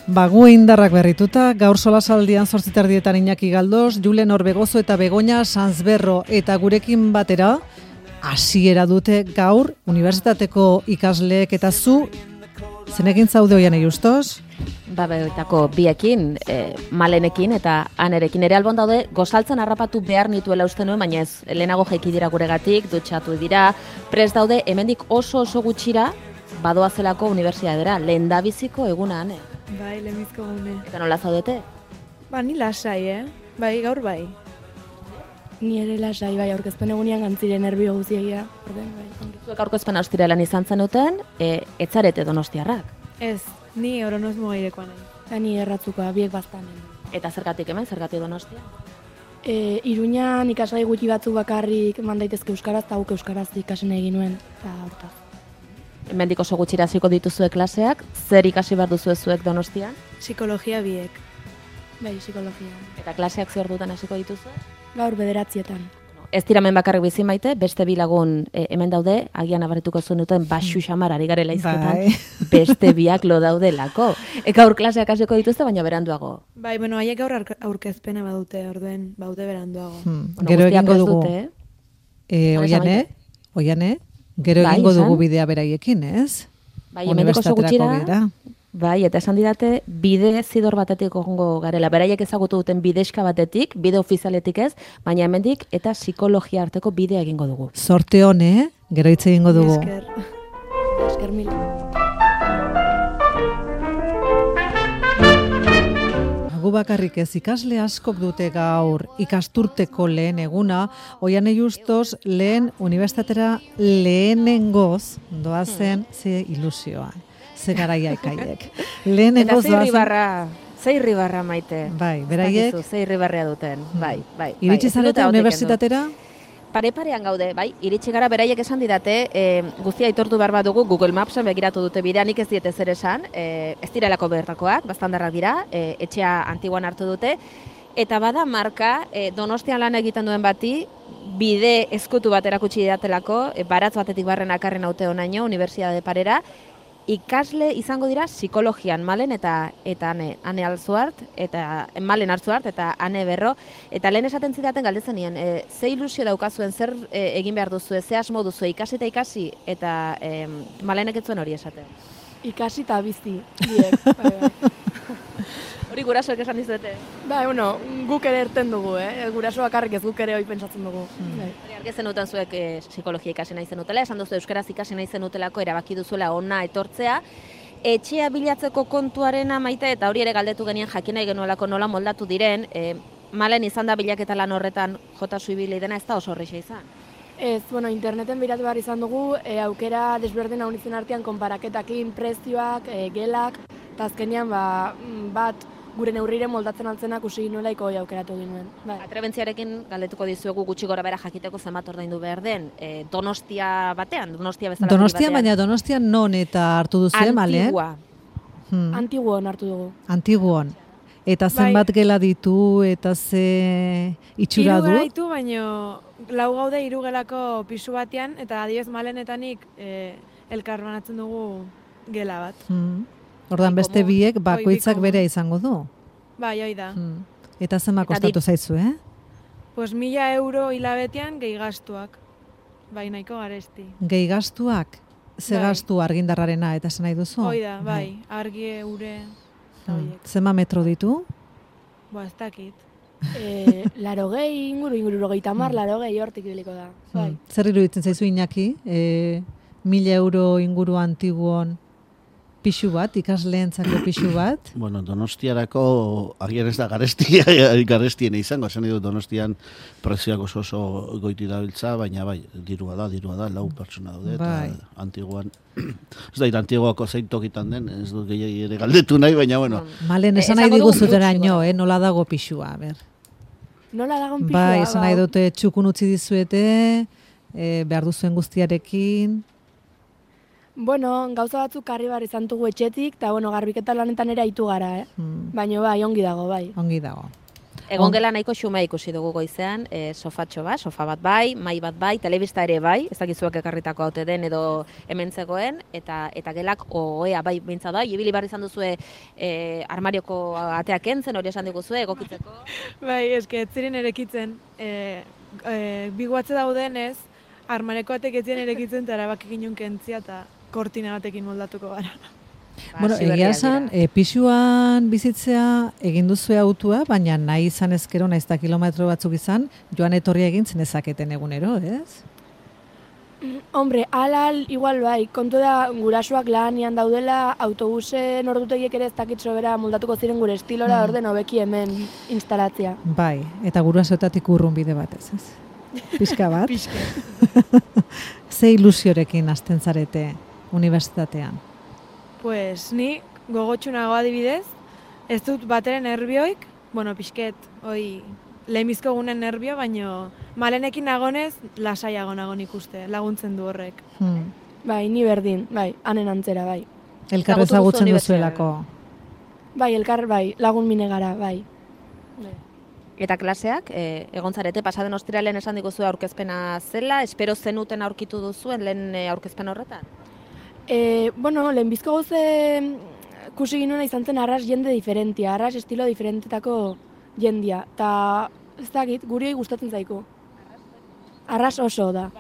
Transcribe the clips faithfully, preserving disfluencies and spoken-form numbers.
Bagu indarrak berrituta, gaur solasaldian zortzitardietan Iñaki Galdos, Julen Orbegozo eta Begoña Sanzberro eta gurekin batera, hasiera dute gaur, unibertsitateko ikasleek eta zu, zenekin zaude hoian eguztoz? Babeoetako biekin, e, Malenekin eta Anerekin ere albon daude, gozaltzen harrapatu behar nituela uste nuen, baina ez, lehenago jaiki dira guregatik, dutxatu dira, prest daude, hemendik oso oso gutxira, badoazelako unibertsitatera, lehendabiziko eguna, Ane. Bai, lehenbizko gune. Eta nola zaudete? Ba, ni lasai, eh? Bai, gaur bai. Ni ere lasai, bai, aurkezpen egunean gantziren erbio guziegia. Orden, bai. Zuek aurkezpen austirelan izan zenuten, e, etzarete donostiarrak. Ez, ni oronoz mugairekoa nahi. Eta ni erratzukoa, biek baztanen. Eta zergatik hemen, zergatik donostia? E, Iruñan ikasgai gutxi batzuk bakarrik mandaitezke euskaraz, eta guk euskaraz ikasen egin nuen, eta hortaz. Hemendik oso gutxira hasiko dituzue klaseak, zer ikasi behar duzue zuek Donostian? Psikologia biek. Bai, psikologia. Eta klaseak zer dutan hasiko dituzue? Gaur bederatzietan. Ez dira hemen bakarrik bizi maite, beste bi lagun e, hemen daude, agian abarituko zuen duten baxu xamar ari garela izketan, Bai. beste biak lo daudelako. E, gaur klaseak hasiko dituzte, baina beranduago. Bai, bueno, haiek gaur aurke- aurkezpena badute, orduen, baude beranduago. Hmm. Bueno, Gero guztiak egingo prest dugu, dute, eh? e, Hala oiane, esan oiane, gero Bai, egingo izan. dugu bidea beraiekin, ez? Bai, hemendik oso gutxira, Unibertsitaterako bidea. bai, eta esan didate, bide zidor batetik egongo garela. Beraiek ezagutu duten bidexka batetik, bide ofizialetik ez, baina hemendik eta psikologia arteko bidea egingo dugu. Sorte hone, gero hitz egingo dugu. Esker. Esker mil. Gu bakarrik ez, ikasle askok dute gaur ikasturteko lehen eguna, Oiane Justos lehen unibertsitatera lehenengoz doazen ze ilusioa, ze garaia ikaiek. Eta Lehenengoz ze doazen, irribarra, ze irribarra maite. bai, beraiek, Ez dakizu, ze irribarrea duten, bai, bai. iritsi bai, ez dute zarete ahotik kendu. unibertsitatera? Pare-parean gaude, bai, iritsi gara beraiek esan didate, e, guztia aitortu behar badugu, Google Mapsen begiratu dute bidea, nik ez diete zer esan, e, ez direlako bertakoak, bastandarrak dira, e, etxea antiguan hartu dute, eta bada marka, e, Donostian lan egiten duen bati, bide ezkutu bat erakutsi didatelako, e, baratz batetik barren akarren haute honaino, Unibertsitate Parera, ikasle izango dira psikologian, Malen eta eta ane, ane Alzuart, eta Malen Alzuart eta ane Berro, eta lehen esaten zidaten galdetzen nien, e, ze ilusio daukazuen, zer e, egin behar duzue, ze asmo duzue, ikasi eta ikasi, eta e, Malenek ez zuen hori esaten. Ikasi eta bizi, biek. Bai, bai. Hori gurasoek esan dizuete. Bai, bueno, guk ere erten dugu, eh? Guraso bakarrik ez guk ere hoi pentsatzen dugu. Bai. Argi zenuten zuek e, psikologia ikasi nahi zenutela, esan duzu euskaraz ikasi nahi zenutelako, erabaki duzuela ona etortzea. Etxea bilatzeko kontuarena maite, eta hori ere galdetu genien jakin nahi genuelako nola moldatu diren, e, Malen izan da bilaketa lan horretan jota zuibili dena, ez da oso horreixa izan. Ez, bueno, interneten biratu behar izan dugu, e, aukera desberdin haunitzen artean konparaketakin, prezioak, e, gelak, eta azkenean ba, mm, bat gure neurrire moldatzen altzenak usi nuelaiko hoi aukeratu ginen. Bai. Atrebentziarekin galdetuko dizuegu gutxi gora bera jakiteko zenbat ordaindu behar den, e, Donostia batean, Donostia bezala. Donostian, baina Donostian non eta hartu duzu, Malen? Antigua. Hmm. Antiguon hartu dugu. Antiguon. Eta zenbat gela ditu, eta ze itxura Hiru du? gaitu, baino lau gaude hiru gelako pisu batean, eta adibidez Malenetanik e, elkar banatzen dugu gela bat. Hmm. Ordan Bi beste komun, biek oi, bi bakoitzak komun. berea izango du. Bai, hoi da. Hmm. Eta zenbat Eta kostatu dit- zaizu, eh? Pues mila euro hilabetean gehi gastuak. Bai, nahiko garesti. Gehi gastuak, ze Bai. gastu argindarrarena, eta esan nahi duzu? Hoi da, bai, argi, ure, eta Hmm. horiek. Zenbat metro ditu? Ba, ez dakit. E, laro gehi, inguru, inguru gehi mar, laro gehi hortik ibiliko da. Bai. Hmm. Zer iruditzen zaizu Iñaki? E, mila euro inguru antiguon pixu bat, ikasleentzako pixu bat? Bueno, Donostiarako agian ez da garestia, garestiena izango, esan nahi dut Donostian prezioak oso oso goiti dabiltza, baina bai, dirua da, dirua da, lau pertsona daude, Bai. eta antiguan, ez da, antiguako zein tokitan den, ez dut gehiagi ere galdetu nahi, baina bueno, Malen, Eh, esan nahi esango dugu diguzuteraino, gutxi eh? Nola dago pixua, ber. Nola dagon pixua? Bai, esan nahi ba, dute txukun utzi dizuete, e, behar duzuen guztiarekin. Bueno, gauza batzuk karri bar izan dugu etxetik, eta bueno, garbiketa lanetan ere aitu gara, eh? Hmm. Baina bai, ongi dago, bai. Ongi dago. Egon gela nahiko xumea ikusi dugu goizean, e, sofatxo bat, sofa bat bai, mai bat bai, telebista ere bai, ez dakizuek ekarritako haute den edo hemen zegoen, eta eta gelak ohea bai bintza da, ibili barri izan duzue e, armarioko ateak entzen, hori esan diguzue, egokitzeko. Bai, eske ez ziren erekitzen, e, e, biguatze daudenez, armareko atek ez ziren erekitzen, eta erabaki ginen kentzia, eta kortina batekin moldatuko gara. Ba, Bueno, egia esan, e, pisuan bizitzea egin duzue autua, baina nahi izan ezkero, nahiz da kilometro batzuk izan, joan etorria egin zenezaketen egunero, ez? Hombre, alal, igual bai, kontu da gurasoak lanian daudela, autobusen ordutegiek ere ez dakit sobera moldatuko ziren gure estilora, Mm. orden hobeki hemen instalatzea. Bai, eta gurasoetatik urrun bide batez, ez? Pixka bat. Pixke. Ze ilusiorekin hasten zarete unibertsitatean? Pues ni gogotsunago adibidez, ez dut bateren nervioik, bueno, pixket, hoi, lehenbizko gunen nervio, baino malenekin nagonez, lasaiago nagon ikuste, laguntzen du horrek. Hmm. Bai, ni berdin, bai, hanen antzera, bai. Elkar Ezagutu duzu ezagutzen unibertsitatean. duzuelako. Bai, elkar, bai, lagun mine gara, bai. Eta klaseak, e, egon zarete, pasaden ostiralean esan diguzu aurkezpena zela, espero zenuten aurkitu duzuen lehen e, aurkezpen horretan? E, bueno, lehenbizko gauze kusi ginuen izan zen arras jende diferentia, arras estilo diferentetako jendia. Ta ez dakit, guri gustatzen zaiko. Arras oso da.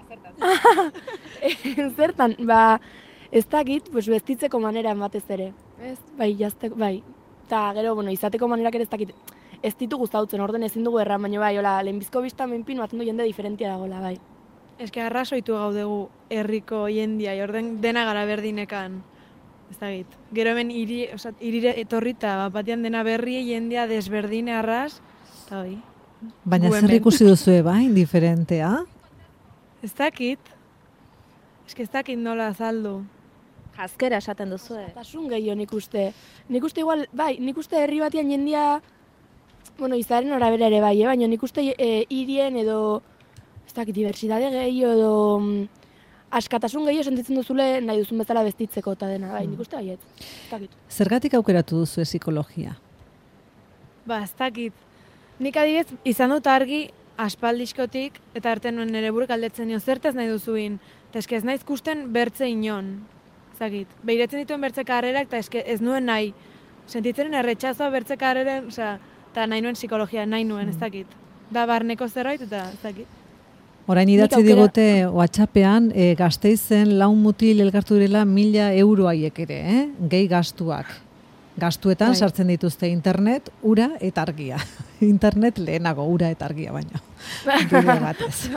Zertan, ba, ez dakit, pues, bestitzeko maneran batez ere. Ez, bai, jazteko, bai. Ta gero, bueno, izateko manerak ere ez dakit, ez ditu gustautzen, orden ezin dugu erran, baina bai, hola, lehenbizko bizta menpin batzen du jende diferentia dagoela, bai. Eske arrasoitu gaudegu herriko jendia, orden dena gara berdinekan. Ez dakit. Gero hemen hiri, osea, hirire etorrita, bat batean dena berri jendia desberdine arras, eta hoi. Baina Gu zer hemen. ikusi duzue ba, indiferentea? Ez dakit. Eske ez dakit nola azaldu. Jazkera esaten duzu, eh? Tasun gehiago nik uste. Nik uste igual, bai, nik uste herri batian jendia, bueno, izaren arabera ere bai, eh? Baina nik uste e, hirien edo, ez dakit, diversitate gehiago edo mm, askatasun gehiago sentitzen duzule nahi duzun bezala bestitzeko eta dena, bai, nik uste baiet. Ez dakit. Zergatik aukeratu duzu psikologia? Ba, ez dakit. Nik adibidez izan dut argi aspaldiskotik, eta arte nuen nire buruk aldetzen nion, zertaz nahi duzuin. Eta eske ez naiz ikusten bertze inon. Ez dakit. Behiretzen dituen bertze karrerak, eta eske ez nuen nahi. Sentitzen erretxazoa bertze karreren, osea, eta nahi nuen psikologia, nahi nuen, ez dakit. Da barneko zerbait, eta ez dakit. Orain idatzi aukera- digote WhatsAppean e, Gasteizen laun mutil elkartu direla mila euro haiek ere, eh? Gehi gastuak. Gastuetan Bai. sartzen dituzte internet, ura eta argia. Internet lehenago, ura eta argia baina. Bide batez.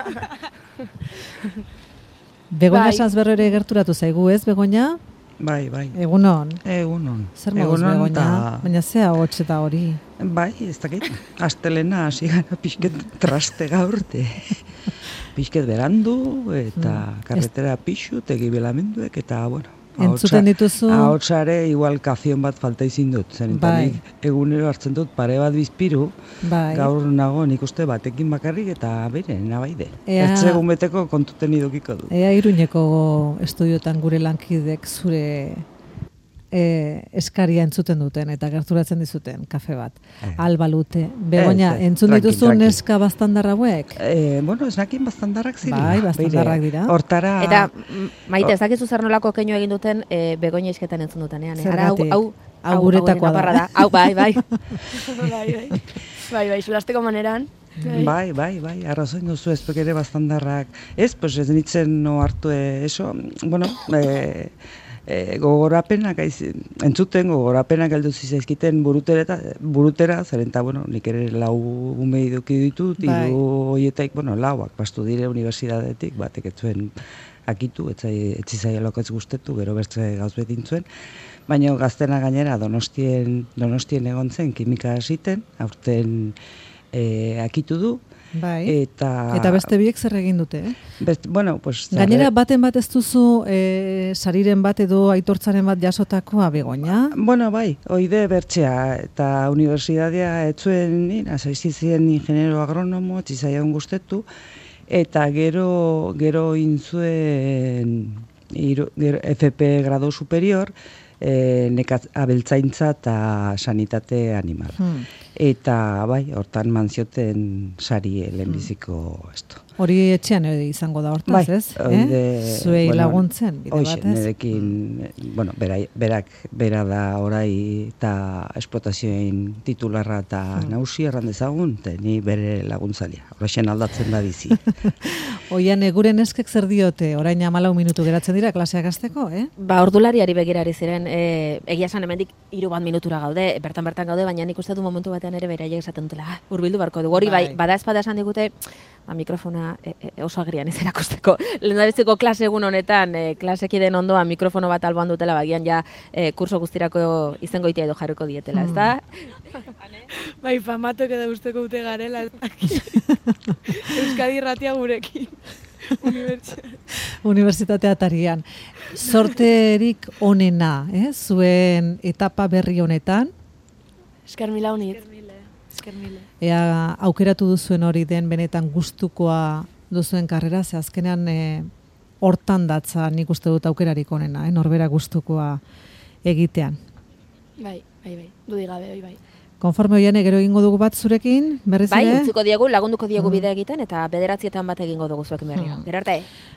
Begoña Bai. Sanzberro ere gerturatu zaigu, ez, Begoña? Bai, bai. Egunon. Egunon. Zer moduz, Egunon Begoña? ta- Baina zea hots eta hori. Bai, ez dakit. Astelena hasi gara pixket traste gaurte. Pixket berandu eta Mm. karretera pixu, tegi belamenduek eta, bueno. Entzuten dituzu? Ahotsare igual kazion bat falta izin dut. Zen eta Bai. nik egunero hartzen dut pare bat bizpiru, Bai. gaur nago nik uste batekin bakarrik eta bere, nabaide. Ea- Ez egun beteko kontuten idukiko du. Ea Iruñeko estudiotan gure lankidek zure e, eskaria entzuten duten eta gerturatzen dizuten kafe bat. Eh. Albalute. Begoña, Ez, ez, entzun tranqui, dituzu tranqui. neska baztandar hauek? Eh, bueno, ez nakin bastandarrak ziren. Bai, bastandarrak dira. Hortara... Eta mm, maite, ez dakizu zer nolako keinu egin duten e, Begoña isketan entzun dutenean. Eh? Ara, Zergatik? hau, hau, Hau guretakoa hau, da. naparra da. Hau, bai, bai. bai, bai. Bai, bai, solasteko maneran. Bai, bai, bai, arrazoin duzu ezpek ere bastandarrak. Ez, pues ez nitzen no hartu eh, eso, bueno, eh, eh, gogorapenak, aiz, entzuten gogorapenak heldu zizaizkiten burutera, burutera, zeren eta, bueno, nik ere lau ume eduki ditut, Bai. hiru horietaik, bueno, lauak pastu dire unibertsitatetik, batek ez zuen akitu, etzai, etzizailok ez guztetu, gero bertze gauz betin zuen, baina gaztena gainera Donostien, Donostien egon zen, kimika hasiten, aurten e, akitu du, Bai. eta... Eta beste biek zer egin dute, eh? Best, bueno, pues... Gainera zarre- baten bat ez duzu e, sariren bat edo aitortzaren bat jasotakoa, Begoña? Bueno, bai, oide bertxea, eta unibertsitatea etzuen nina, zaizizien ingeniero agronomo, etzizaion guztetu, eta gero, gero intzuen iru, gero F P grado superior, e, nekat abeltzaintza eta sanitate animal. Hmm. Eta bai, hortan manzioten sari lehenbiziko esto. Hori etxean ere izango da hortaz, Bai, ez? oide, Eh? Zuei bueno, laguntzen, bide Hoxe, batez. nerekin, bueno, bera, berak, bera da orai eta esplotazioen titularra eta Hmm. nausi erran dezagun, eta ni bere laguntzalia. Horrexen aldatzen da bizi. Oian, e, gure neskek zer diote, orain hamalau minutu geratzen dira klaseak hasteko, eh? Ba, ordulariari begirari ziren, e, egia esan hemendik hiru bat minutura gaude, bertan-bertan gaude, baina nik uste du momentu batean ere beraiek esaten dutela, "Ah, hurbildu barko dugu. Hori bai, Bai. bada espada esan digute, ba, mikrofona e, e, oso agrian ez erakusteko. Lehendabiziko klase egun honetan, e, klasekiden ondoan mikrofono bat alboan dutela, bagian ja e, kurso guztirako izengoitia edo jarriko dietela, ez da? Bai, famatuek edo usteko dute garela. ez dakit. Euskadi irratia gurekin. Unibertsitate. Unibertsitatea atarian. Sorterik onena, eh? Zuen etapa berri honetan, Esker mila honit. Esker mile. ea aukeratu duzuen hori den benetan gustukoa duzuen karrera, ze azkenean e, hortan datza nik uste dut aukerarik onena, eh? Norbera gustukoa egitean. Bai, bai, bai. Dudik gabe, hoi bai. Konforme hoian gero egingo dugu bat zurekin, berriz Bai, ere? utziko diegu, lagunduko diegu Mm. bidea egiten, eta bederatzietan bat egingo dugu zuekin berriro. Mm. Gero arte.